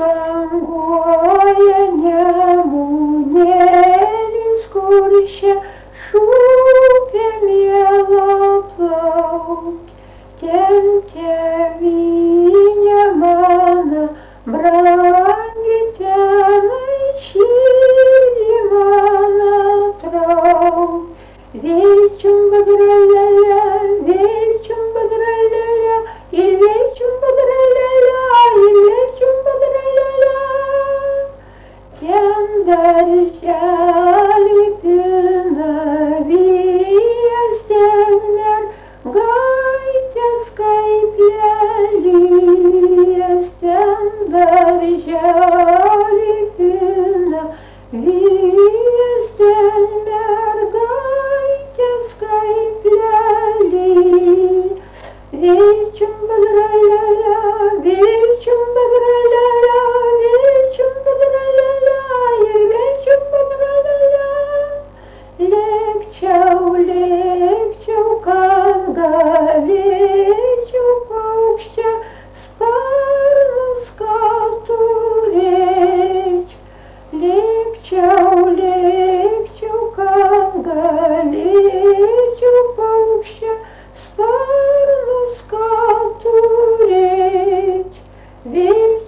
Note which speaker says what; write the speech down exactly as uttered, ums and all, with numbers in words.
Speaker 1: banguoja Nemunėlis, kuršia šūpė miela plauk. Ten tėvynė mano brangi, tenai širdį mano trauk. Veičium badralele, veičium badralele, ir veičium badralele, ir veičium badralele. Ten darželį pilna vijas, ten mergaitės kaip lelijos, ten darželį pilna vijas, ten mergaitės kaip lelijos. Veičium badralele, veičium badralele, veičium badralele, ir veičium badralele. Lėkčiau, lėkčiau, kad galėčiau paukščia sparnus, kad turėčiau. Lėkčiau, lėkčiau, kad galėčiau paukščia sparnus, kad turėčiau.